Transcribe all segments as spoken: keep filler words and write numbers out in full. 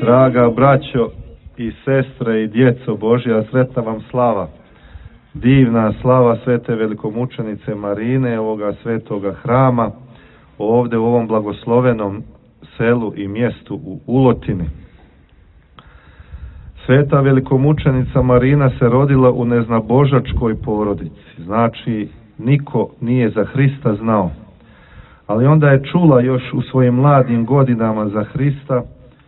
Draga braćo i sestre i djeco Božja, sretna vam slava. Divna slava svete velikomučenice Marine, ovoga svetoga hrama, ovdje u ovom blagoslovenom selu i mjestu u Ulotini. Sveta velikomučenica Marina se rodila u neznabožačkoj porodici, znači niko nije za Hrista znao. Ali onda je čula još u svojim mladim godinama za Hrista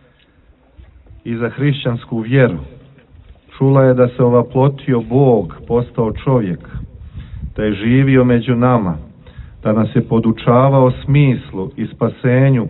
i za hrišćansku vjeru. Čula je da se ovaplotio Bog, postao čovjek, da je živio među nama, da nas je podučavao smislu i spasenju,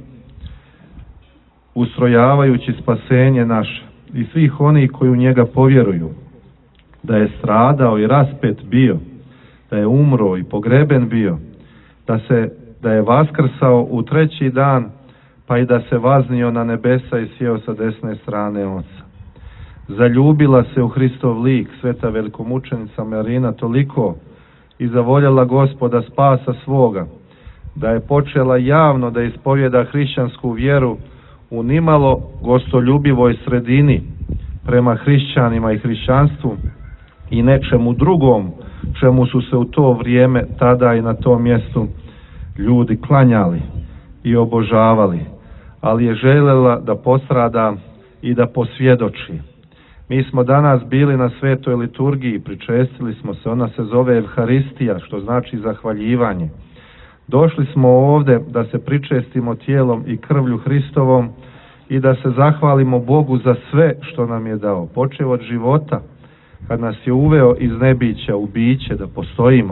ustrojavajući spasenje naše i svih onih koji u njega povjeruju, da je stradao i raspet bio, da je umro i pogreben bio, da se da je vaskrsao u treći dan, pa i da se vaznio na nebesa i sjeo sa desne strane Oca. Zaljubila se u Hristov lik, sveta velikomučenica Marina, toliko i zavoljela Gospoda spasa svoga, da je počela javno da ispovjeda hrišćansku vjeru u nimalo gostoljubivoj sredini prema hrišćanima i hrišćanstvu i nečemu drugom čemu su se u to vrijeme tada i na tom mjestu ljudi klanjali i obožavali, ali je željela da postrada i da posvjedoči. Mi smo danas bili na svetoj liturgiji, pričestili smo se, ona se zove Evharistija, što znači zahvaljivanje. Došli smo ovdje da se pričestimo tijelom i krvlju Hristovom i da se zahvalimo Bogu za sve što nam je dao, počev od života, kad nas je uveo iz nebića u biće, da postojimo,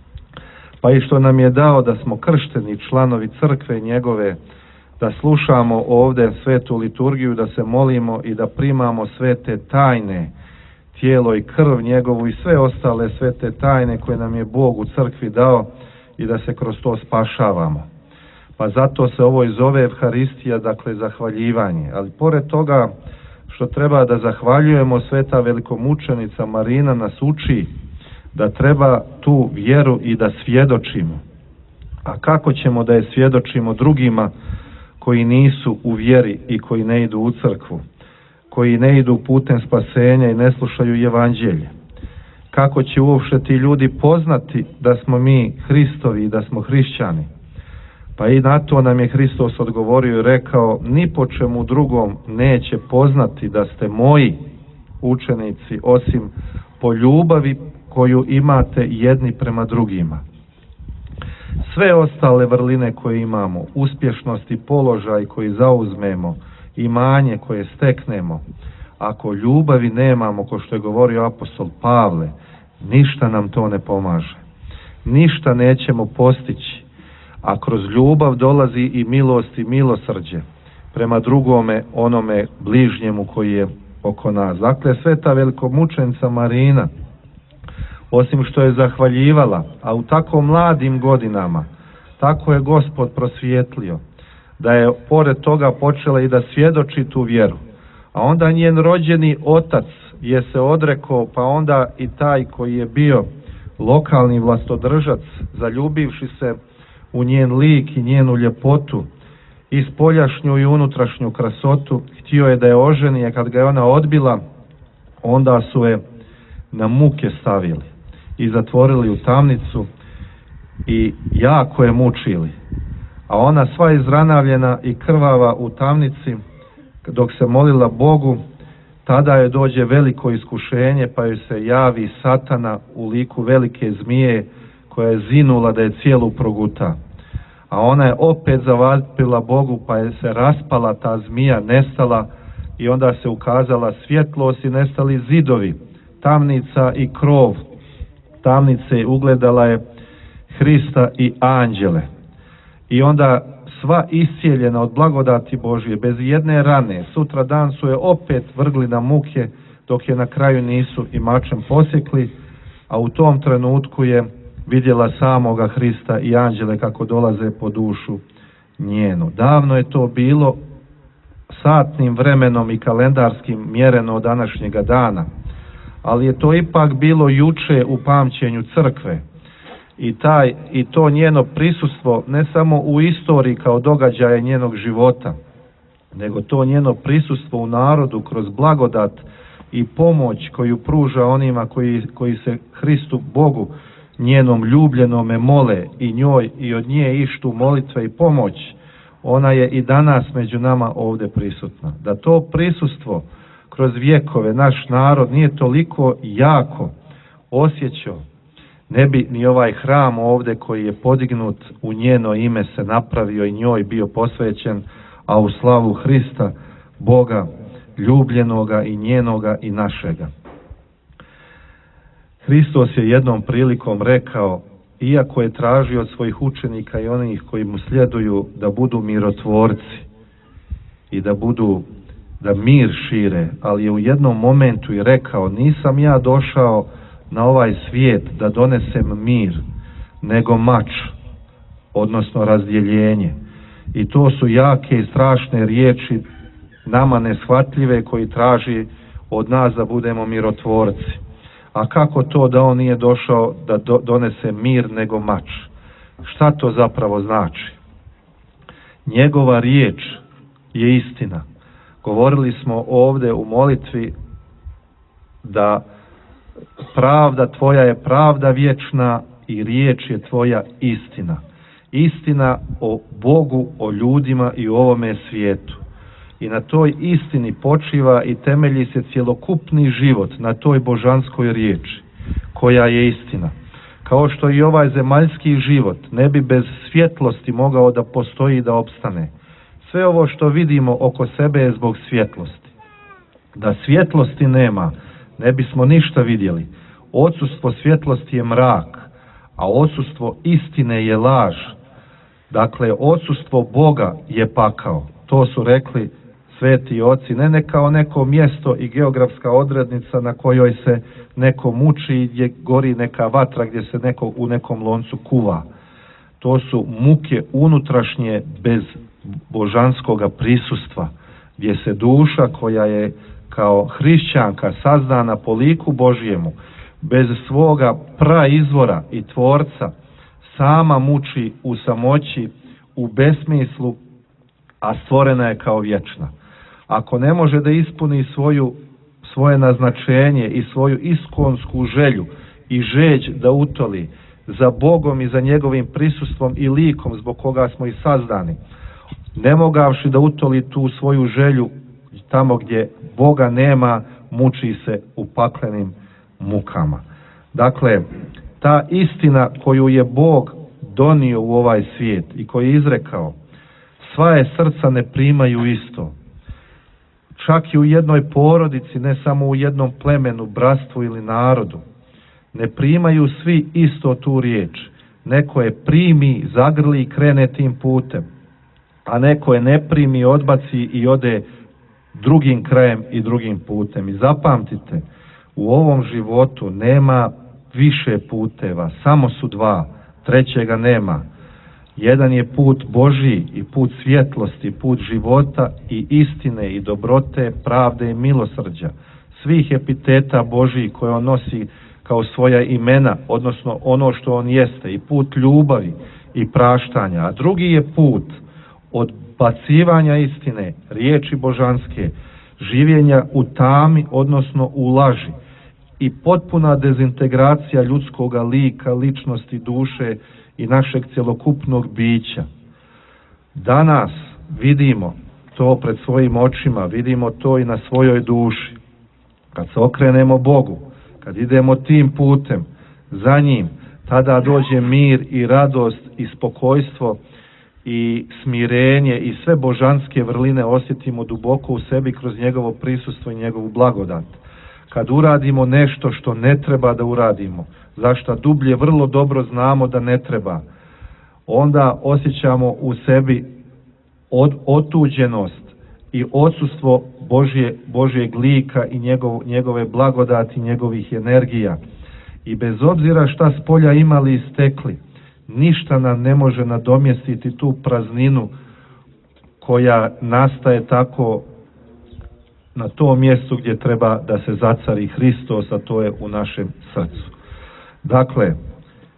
pa i što nam je dao da smo kršteni članovi crkve njegove, da slušamo ovdje svetu liturgiju, da se molimo i da primamo svete tajne, tijelo i krv njegovu i sve ostale svete tajne koje nam je Bog u crkvi dao i da se kroz to spašavamo. Pa zato se ovo i zove Evharistija, dakle zahvaljivanje. Ali pored toga što treba da zahvaljujemo, sveta velikomučenica Marina nas uči da treba tu vjeru i da svjedočimo. A kako ćemo da je svjedočimo drugima koji nisu u vjeri i koji ne idu u crkvu, koji ne idu putem spasenja i ne slušaju evanđelje? Kako će uopšte ti ljudi poznati da smo mi Hristovi i da smo hrišćani? Pa i na to nam je Hristos odgovorio i rekao: ni po čemu drugom neće poznati da ste moji učenici, osim po ljubavi koju imate jedni prema drugima. Sve ostale vrline koje imamo, uspješnost i položaj koji zauzmemo, imanje koje steknemo, ako ljubavi nemamo, ko što je govorio apostol Pavle, ništa nam to ne pomaže. Ništa nećemo postići, a kroz ljubav dolazi i milost i milosrđe prema drugome, onome bližnjemu koji je oko nas. Dakle, sveta velikomučenica Marina, osim što je zahvaljivala, a u tako mladim godinama, tako je Gospod prosvijetlio, da je pored toga počela i da svjedoči tu vjeru. A onda njen rođeni otac je se odrekao, pa onda i taj koji je bio lokalni vlastodržac, zaljubivši se u njen lik i njenu ljepotu, i spoljašnju i unutrašnju krasotu, htio je da je oženi, a kad ga je ona odbila, onda su je na muke stavili i zatvorili u tamnicu i jako je mučili. A ona sva izranavljena i krvava u tamnici, dok se molila Bogu, tada je dođe veliko iskušenje, pa joj se javi Satana u liku velike zmije koja je zinula da je cijelu proguta. A ona je opet zavapila Bogu, pa je se raspala ta zmija, nestala, i onda se ukazala svjetlost i nestali zidovi, tamnica i krov tamnice, ugledala je Hrista i anđele. I onda sva iscijeljena od blagodati Božje, bez jedne rane, sutra dan su je opet vrgli na muke, dok je na kraju nisu i mačem posjekli, a u tom trenutku je vidjela samoga Hrista i anđele kako dolaze po dušu njenu. Davno je to bilo, satnim vremenom i kalendarskim mjereno od današnjega dana, ali je to ipak bilo juče u pamćenju crkve. I, taj, i to njeno prisustvo ne samo u istoriji kao događaje njenog života, nego to njeno prisustvo u narodu kroz blagodat i pomoć koju pruža onima koji, koji se Hristu Bogu njenom ljubljenome mole i njoj i od nje ištu molitve i pomoć, ona je i danas među nama ovdje prisutna. Da to prisustvo kroz vjekove naš narod nije toliko jako osjećao, ne bi ni ovaj hram ovdje koji je podignut u njeno ime se napravio i njoj bio posvećen, a u slavu Hrista, Boga, ljubljenoga i njenoga i našega. Hristos je jednom prilikom rekao, iako je tražio od svojih učenika i onih koji mu sljeduju da budu mirotvorci i da budu, da mir šire, ali je u jednom momentu i rekao, nisam ja došao na ovaj svijet da donesem mir, nego mač, odnosno razdjeljenje. I to su jake i strašne riječi, nama neshvatljive, koji traži od nas da budemo mirotvorci. A kako to da on nije došao da do, donese mir nego mač? Šta to zapravo znači? Njegova riječ je istina. Govorili smo ovdje u molitvi da pravda tvoja je pravda vječna i riječ je tvoja istina. Istina o Bogu, o ljudima i o ovome svijetu. I na toj istini počiva i temelji se cjelokupni život, na toj božanskoj riječi, koja je istina. Kao što i ovaj zemaljski život ne bi bez svjetlosti mogao da postoji i da opstane. Sve ovo što vidimo oko sebe je zbog svjetlosti. Da svjetlosti nema, ne bismo ništa vidjeli. Odsustvo svjetlosti je mrak, a odsustvo istine je laž. Dakle, odsustvo Boga je pakao. To su rekli sveti oci, ne, ne kao neko mjesto i geografska odrednica na kojoj se neko muči i gdje gori neka vatra gdje se neko u nekom loncu kuva. To su muke unutrašnje bez božanskoga prisustva, gdje se duša koja je kao hrišćanka sazdana po liku Božjemu, bez svoga praizvora i tvorca, sama muči u samoći, u besmislu, a stvorena je kao vječna. Ako ne može da ispuni svoju, svoje naznačenje i svoju iskonsku želju i žeđ da utoli za Bogom i za njegovim prisustvom i likom zbog koga smo i sazdani, ne mogavši da utoli tu svoju želju tamo gdje Boga nema, muči se u paklenim mukama. Dakle, ta istina koju je Bog donio u ovaj svijet i koji je izrekao, sva je srca ne primaju isto. Čak i u jednoj porodici, ne samo u jednom plemenu, bratstvu ili narodu, ne primaju svi isto tu riječ. Neko je primi, zagrli i krene tim putem, a neko je ne primi, odbaci i ode drugim krajem i drugim putem. I zapamtite, u ovom životu nema više puteva, samo su dva, trećega nema. Jedan je put Božji i put svjetlosti, put života i istine i dobrote, pravde i milosrđa, svih epiteta Božjih koje on nosi kao svoja imena, odnosno ono što on jeste, i put ljubavi i praštanja. A drugi je put odbacivanja istine, riječi božanske, življenja u tami, odnosno u laži, i potpuna dezintegracija ljudskoga lika, ličnosti, duše i našeg cjelokupnog bića. Danas vidimo to pred svojim očima, vidimo to i na svojoj duši. Kad se okrenemo Bogu, kad idemo tim putem za njim, tada dođe mir i radost i spokojstvo i smirenje i sve božanske vrline osjetimo duboko u sebi kroz njegovo prisustvo i njegovu blagodat. Kad uradimo nešto što ne treba da uradimo, zašto dublje vrlo dobro znamo da ne treba, onda osjećamo u sebi od, otuđenost i odsustvo Božje, Božjeg lika i njegov, njegove blagodati, njegovih energija. I bez obzira šta s polja imali i stekli, ništa nam ne može nadomjestiti tu prazninu koja nastaje tako na tom mjestu gdje treba da se zacari Hristos, a to je u našem srcu. Dakle,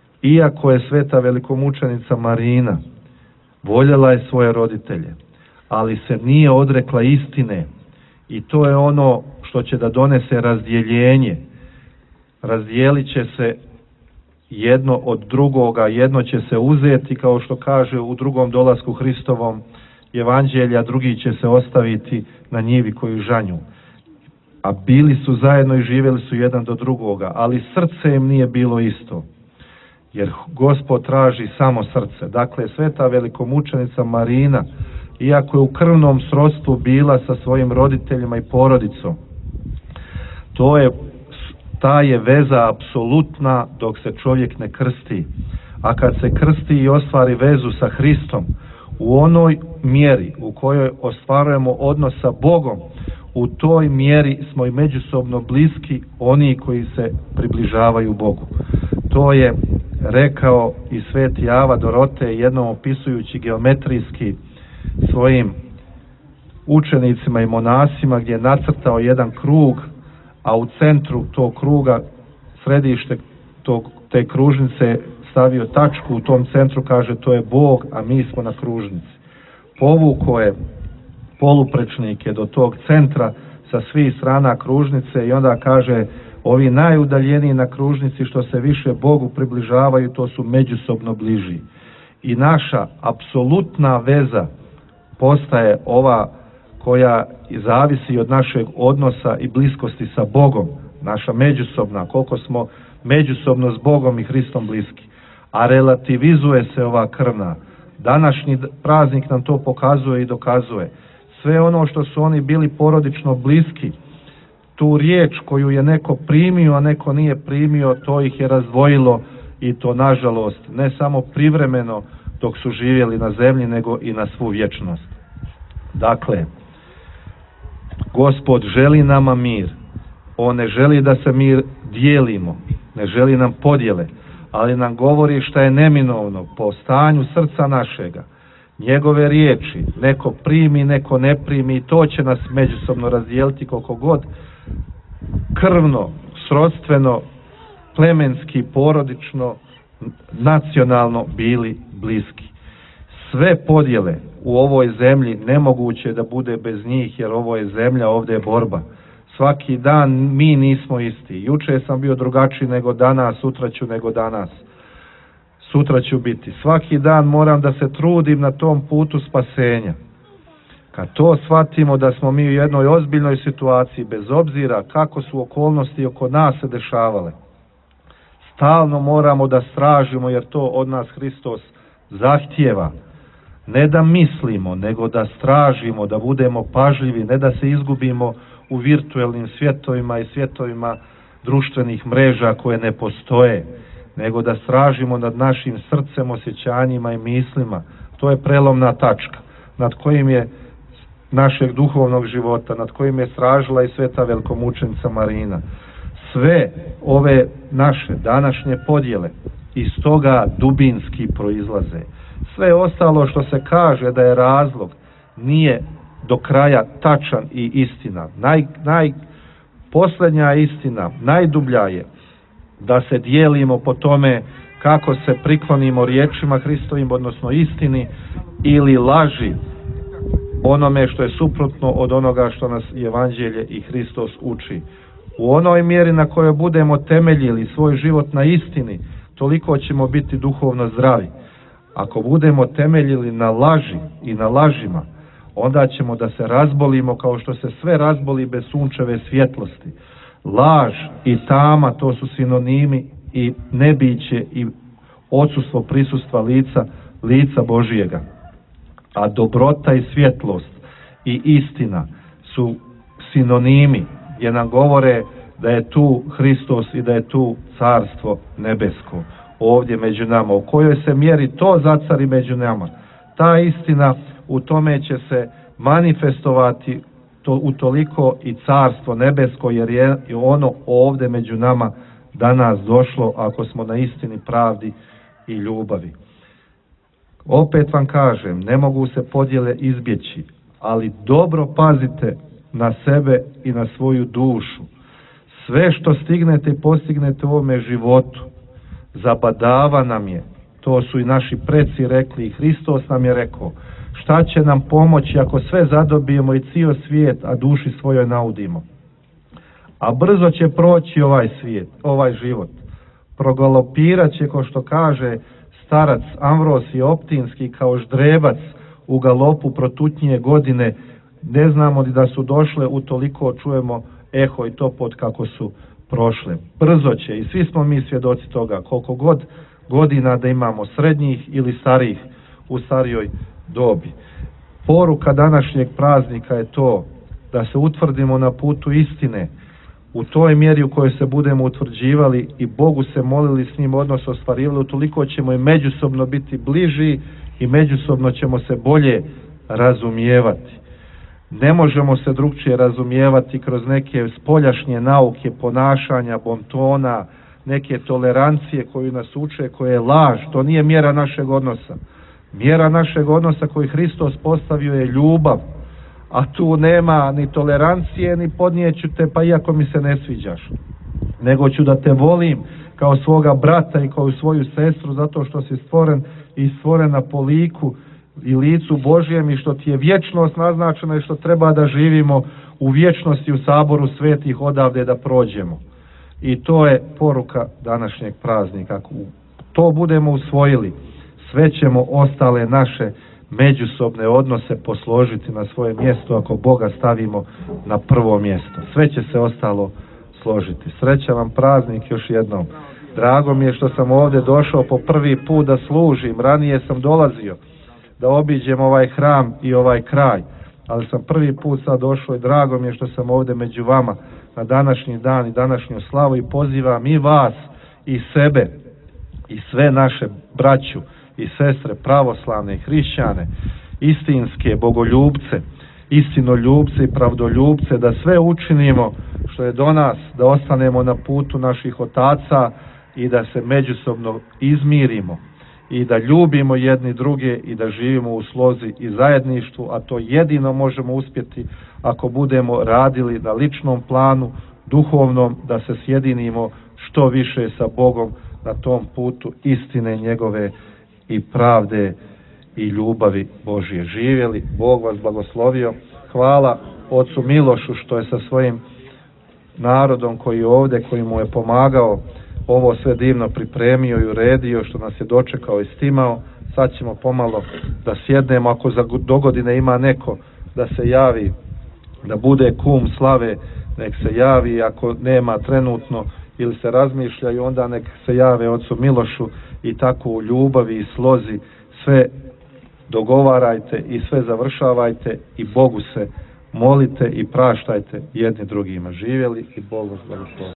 iako je sveta velikomučenica Marina voljela je svoje roditelje, ali se nije odrekla istine. I to je ono što će da donese razdjeljenje. Razdijelit će se jedno od drugoga, jedno će se uzeti, kao što kaže u drugom dolasku Hristovom evanđelja, drugi će se ostaviti na njivi koju žanju. A bili su zajedno i živjeli su jedan do drugoga, ali srce im nije bilo isto. Jer Gospod traži samo srce. Dakle, sveta velikomučenica Marina, iako je u krvnom srodstvu bila sa svojim roditeljima i porodicom, to je, ta je veza apsolutna dok se čovjek ne krsti. A kad se krsti i ostvari vezu sa Hristom, u onoj mjeri u kojoj ostvarujemo odnos sa Bogom, u toj mjeri smo i međusobno bliski oni koji se približavaju Bogu. To je rekao i sveti Ava Dorote, jednom opisujući geometrijski svojim učenicima i monasima, gdje je nacrtao jedan krug, a u centru tog kruga, središte tog, te kružnice, stavio tačku, u tom centru kaže to je Bog, a mi smo na kružnici. Povukao je poluprečnike do tog centra sa svih strana kružnice i onda kaže ovi najudaljeniji na kružnici što se više Bogu približavaju, to su međusobno bliži. I naša apsolutna veza postaje ova koja zavisi od našeg odnosa i bliskosti sa Bogom, naša međusobna, koliko smo međusobno s Bogom i Hristom bliski. A relativizuje se ova krvna. Današnji praznik nam to pokazuje i dokazuje. Sve ono što su oni bili porodično bliski, tu riječ koju je neko primio, a neko nije primio, to ih je razdvojilo i to nažalost ne samo privremeno dok su živjeli na zemlji, nego i na svu vječnost. Dakle, Gospod želi nama mir. On ne želi da se mir dijelimo, ne želi nam podjele, ali nam govori šta je neminovno po stanju srca našega. Njegove riječi, neko primi, neko ne primi, i to će nas međusobno razdijeliti koliko god krvno, srodstveno, plemenski, porodično, nacionalno bili bliski. Sve podjele u ovoj zemlji nemoguće da bude bez njih, jer ovo je zemlja, ovdje je borba. Svaki dan mi nismo isti. Juče sam bio drugačiji nego danas, sutra ću nego danas. Sutra ću biti. Svaki dan moram da se trudim na tom putu spasenja. Kad to shvatimo da smo mi u jednoj ozbiljnoj situaciji, bez obzira kako su okolnosti oko nas se dešavale, stalno moramo da stražimo, jer to od nas Hristos zahtijeva. Ne da mislimo, nego da stražimo, da budemo pažljivi, ne da se izgubimo u virtuelnim svjetovima i svjetovima društvenih mreža koje ne postoje, nego da stražimo nad našim srcem, osjećanjima i mislima. To je prelomna tačka nad kojim je našeg duhovnog života, nad kojim je stražila i sveta velikomučenica Marina. Sve ove naše današnje podjele iz toga dubinski proizlaze. Sve ostalo što se kaže da je razlog nije do kraja tačan i istina. Naj, naj, posljednja istina, najdublja je da se dijelimo po tome kako se priklonimo riječima Hristovim, odnosno istini, ili laži, onome što je suprotno od onoga što nas Evanđelje i Hristos uči. U onoj mjeri na kojoj budemo temeljili svoj život na istini, toliko ćemo biti duhovno zdravi. Ako budemo temeljili na laži i na lažima, onda ćemo da se razbolimo kao što se sve razboli bez sunčeve svjetlosti. Laž i tama, to su sinonimi, i nebiće i odsustvo prisustva lica, lica Božijega. A dobrota i svjetlost i istina su sinonimi, jer nam govore da je tu Hristos i da je tu carstvo nebesko ovdje među nama. U kojoj se mjeri to zacari među nama, ta istina, u tome će se manifestovati to, utoliko i carstvo nebesko, jer je ono ovdje među nama danas došlo, ako smo na istini, pravdi i ljubavi. Opet vam kažem, ne mogu se podjele izbjeći, ali dobro pazite na sebe i na svoju dušu. Sve što stignete i postignete u ovome životu, zabadava nam je. To su i naši preci rekli, i Hristos nam je rekao, Šta će nam pomoći ako sve zadobijemo i cijel svijet, a duši svojoj naudimo? A brzo će proći ovaj svijet, ovaj život. Progalopirat će, ko što kaže starac Amvrosije Optinski, kao ždrebac u galopu protutnije godine. Ne znamo li da su došle, utoliko čujemo eho i topot kako su prošle. Brzo će, i svi smo mi svjedoci toga, koliko god godina da imamo, srednjih ili starijih, u starijoj dobi. Poruka današnjeg praznika je to da se utvrdimo na putu istine, u toj mjeri u kojoj se budemo utvrđivali i Bogu se molili, s njim odnos ostvarivali, utoliko ćemo i međusobno biti bliži i međusobno ćemo se bolje razumijevati. Ne možemo se drugčije razumijevati kroz neke spoljašnje nauke, ponašanja, bontona, neke tolerancije koju nas uče, koje je laž. To nije mjera našeg odnosa. Mjera našeg odnosa koji Hristos postavio je ljubav, a tu nema ni tolerancije, ni podnijeću te pa iako mi se ne sviđaš, nego ću da te volim kao svoga brata i kao svoju sestru, zato što si stvoren i stvorena po liku i licu Božjem i što ti je vječnost naznačena i što treba da živimo u vječnosti u saboru svetih odavde da prođemo. I to je poruka današnjeg praznika. Ako to budemo usvojili, sve ćemo ostale naše međusobne odnose posložiti na svoje mjesto ako Boga stavimo na prvo mjesto. Sve će se ostalo složiti. Srećan vam praznik još jednom. Drago mi je što sam ovdje došao po prvi put da služim. Ranije sam dolazio da obiđem ovaj hram i ovaj kraj, ali sam prvi put sad došao i drago mi je što sam ovdje među vama na današnji dan i današnju slavu i pozivam i vas i sebe i sve naše braću i sestre pravoslavne i hrišćane, istinske bogoljubce, istinoljubce i pravdoljubce, da sve učinimo što je do nas, da ostanemo na putu naših otaca i da se međusobno izmirimo i da ljubimo jedni druge i da živimo u slozi i zajedništvu, a to jedino možemo uspjeti ako budemo radili na ličnom planu, duhovnom, da se sjedinimo što više sa Bogom na tom putu istine njegove i pravde i ljubavi Božje. Živjeli, Bog vas blagoslovio. Hvala ocu Milošu što je sa svojim narodom koji je ovdje, koji mu je pomagao, ovo sve divno pripremio i uredio, što nas je dočekao i stimao. Sad ćemo pomalo da sjednemo, ako za dogodine ima neko da se javi, da bude kum slave, nek se javi, ako nema trenutno ili se razmišljaju, onda nek se jave ocu Milošu i tako u ljubavi i slozi sve dogovarajte i sve završavajte i Bogu se molite i praštajte jedni drugima. Živjeli i Bog vas blagoslovi.